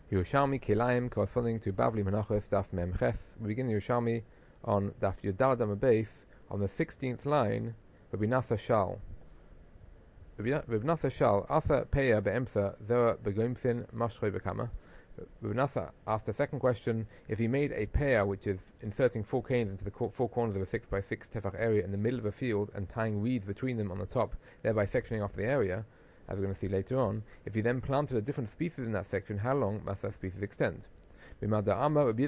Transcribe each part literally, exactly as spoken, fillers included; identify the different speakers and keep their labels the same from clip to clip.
Speaker 1: Yerushalmi Kilayim corresponding to Bavli Menachos Daf Memches. We begin Yerushalmi on Daf Yudalad Amud Beis on the sixteenth line. Rabbi Nasa Shal. Rabbi Nasa Shal Asa Peya Be'emsa Zera Begomsin Mashrei Bekama. Rabbi Nasa asked the second question: if he made a pear which is inserting four canes into the four corners of a six by six tefach area in the middle of a field and tying reeds between them on the top, thereby sectioning off the area, as we're going to see later on, if he then planted a different species in that section, how long must that species extend? The Gemara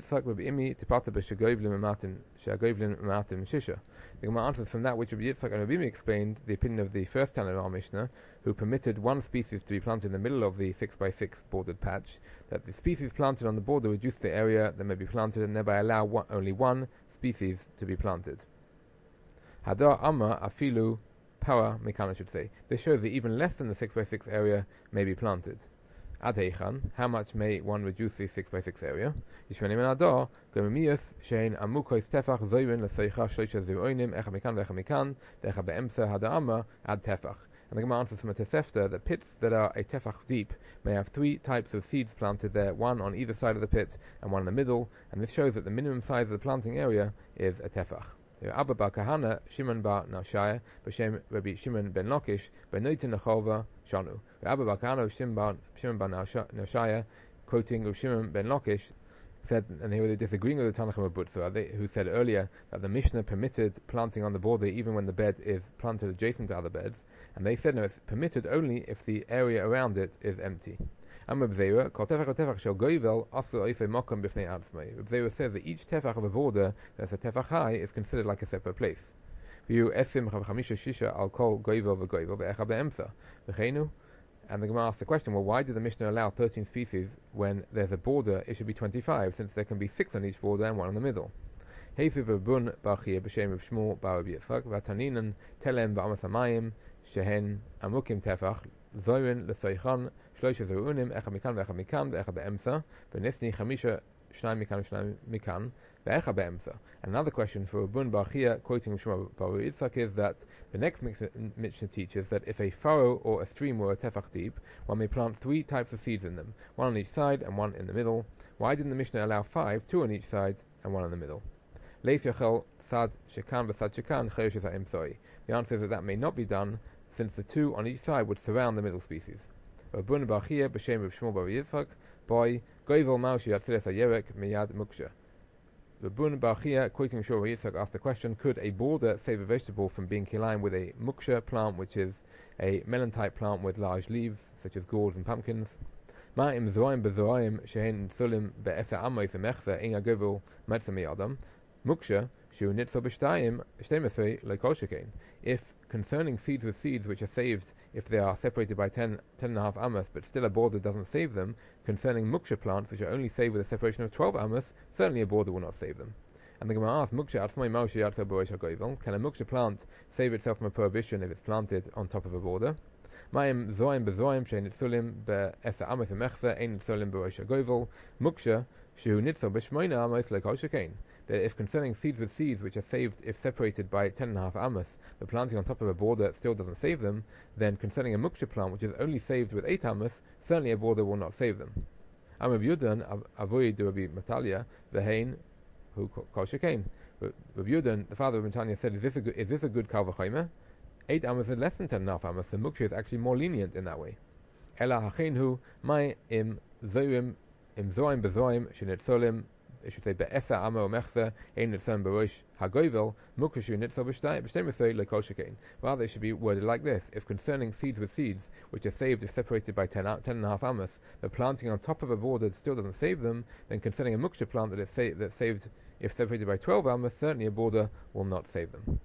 Speaker 1: answers from that which Rabbi Yitzchak and Rabbi Imi explained, the opinion of the first Tana of our Mishnah, who permitted one species to be planted in the middle of the six by six bordered patch, that the species planted on the border reduce the area that may be planted and thereby allow one, only one species to be planted. Hadar Amma Afilu Power Mekan, I should say. This shows that even less than the six by six area may be planted. Ad Heichan, how much may one reduce the six by six area? Yishmanim and Adar, Gomimius, Shein Amukos Tefach, Zoyrin, Leseicha, Shosha Ziroinim, Echa Mekan, Vecha Mekan, Decha Be'emsa, Hadar Amma, Ad Tefach. And the Gemara answers from a Tosefta that pits that are a tefach deep may have three types of seeds planted there, one on either side of the pit and one in the middle, and this shows that the minimum size of the planting area is a tefach. Abba bar Kahana, Shimon bar Nashaya, B'Shem Rabbi Shimon ben Lakish, B'Noitin Lechova Shanu. Abba bar Kahana, Shimon bar Shimon bar Nashaya, quoting of Shimon ben Lakish, said, and they were disagreeing with the Tanachim of Butzra, who said earlier that the Mishnah permitted planting on the border even when the bed is planted adjacent to other beds, and they said no, it's permitted only if the area around it is empty. Rabbeinu says that each tefach of a border that's a tefach high is considered like a separate place. And the Gemara asks the question, well, why did the Mishnah allow thirteen species when there's a border? It should be twenty-five, since there can be six on each border and one in the middle. Shehen Amukim Tefach Zorin Lesoichan Shlosha Zerunim Echa Mikan Vecha Mikan Vecha Be'emsa Benisni Chamisha Shnai Mikan Shnai Mikan Vecha Be'emsa. Another question for Rabun Bar Chia, quoting Shmuel Bar Yitzchak, is that the next Mishnah teaches that if a furrow or a stream were a tefach deep, one may plant three types of seeds in them, one on each side and one in the middle. Why didn't the Mishnah allow five, two on each side and one in the middle? Leif Yachel Sad Shekan V'Sad Shekan Cheyosh Ha'im Soi. The answer is that that may not be done, since the two on each side would surround the middle species. Rabun Bar Chia b'Shem Reb Shmuel Bar Yitzchak by Goivel Maushi Atzilas Hayerek Miyad Muksha. Rabun Bar Chia, quoting Shmuel Bar Yitzchak, asked the question: could a border save a vegetable from being kilayim with a muksha plant, which is a melon type plant with large leaves, such as gourds and pumpkins? Ma'im zoim bezoim shehin sulim be'esa amois emechza inga govel metzah miyadam muksha shu nitzo b'shtayim shtemesei lekol shekain. If concerning seeds with seeds which are saved if they are separated by ten, ten and a half amos, but still a border doesn't save them, concerning muksha plants which are only saved with a separation of twelve amos, certainly a border will not save them. And the Gemara asks, muksha atzmai maushi yatsa b'rosh hagoyvel, can a muksha plant save itself from a prohibition if it's planted on top of a border? Ma'im zoim bezoim shein nitzulim be'esa amos emechza ein nitzulim b'rosh hagoyvel muksha shu nitzo b'shmoina amos lekol shekain. That if concerning seeds with seeds which are saved if separated by ten and a half amos, the planting on top of a border still doesn't save them, then concerning a muksha plant which is only saved with eight amos, certainly a border will not save them. Am Rabbi Yudan avoid Rabbi Matalia v'hein who kol shekain. Rabbi Yudan, the father of Matalia, said, is this a good, is this a good kal v'chomer? Eight amos is less than ten and a half amos. The muksha is actually more lenient in that way. Ela hachein hu mai im zoim im zoim bezoim shenetzolim. It should say be'esa amo mechza ein nitzon b'rosh hagoyvel mukashu nitzo b'shtemesei lekol shekain. Rather, it should be worded like this: if concerning seeds with seeds which are saved if separated by ten, ten and a half amos, the planting on top of a border still doesn't save them, then concerning a muksha plant that is sa- that's saved if separated by twelve amos, certainly a border will not save them.